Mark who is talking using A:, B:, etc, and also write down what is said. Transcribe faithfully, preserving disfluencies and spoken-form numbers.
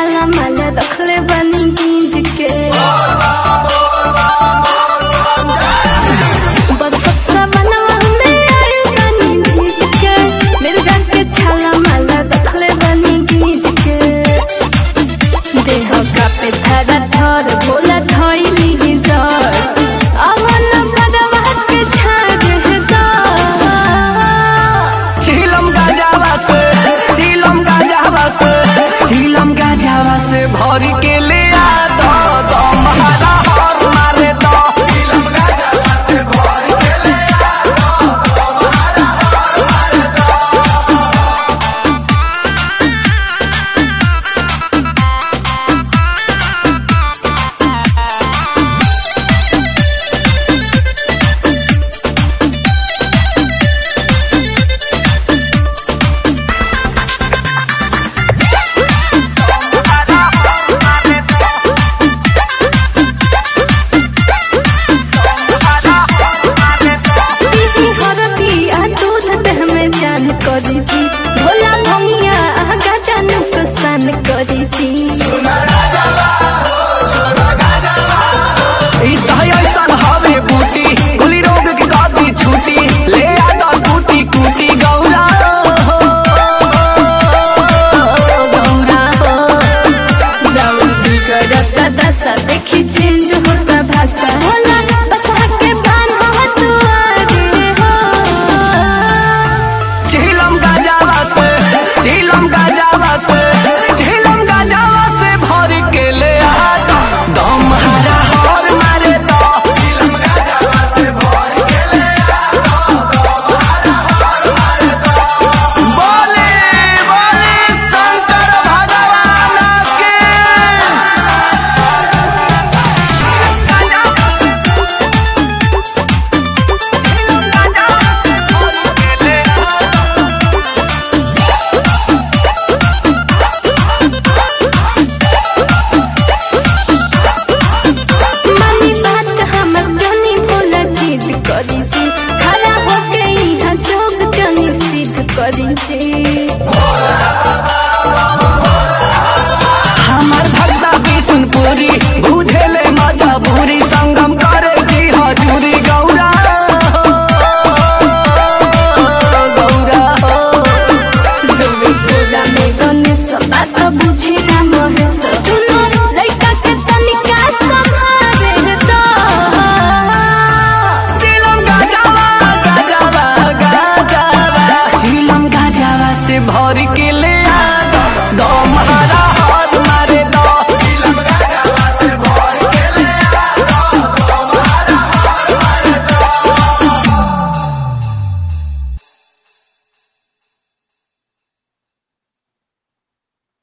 A: छाला माला रखले बनी गींज के बरसत सावनवा में आए बनी गींज के मिर्गा के छाला माला रखले बनी गींज के देह का पे थरा थर भोला धइली जर अवन बदवा के छाग है दा
B: झीलम गाजावा से झीलम गाजावा से झीलम गाजावा से भर के ले आ दो दो महारा हर मारे दो झीलम गाजावा से भर के ले आ दो दो महारा हर मारे
A: जान करी जी भोला भंगिया आगा जानू तो सान करी जी
B: ऐसन हवे बूटी गुली रोग की गादी छूटी ले आदा टूटी टूटी गौरा हो गौरा हो
A: गौरा दशा देखी चेंज होता भाषा होला बसा के बान हो तू आगे हो
B: झीलम गाजावा से झीलम गाजावा से झीलम गाजावा से भर के ले आ दो दम हरा हर मारे दो झीलम गाजावा से भर के ले आ दो दम हरा हर मारे दो बोले बोले शंकर भगवान के
A: मानी बात हमर जनी भोला जिद करी जी खड़ा होके यहाँ जोग जनी सिद्ध करी जी
B: हमार भक्ता बिशुनपुरी बुझेले मजा बुरी संगम करे जी हजूरी गौरा हो गौरा हो
A: जोवे गोरा में गणेश बात बुझी ना महेश दुनो लइका के तनिका संभारे दो
B: झीलम गाजावा गाजावा गाजावा झीलम गाजावा से भर के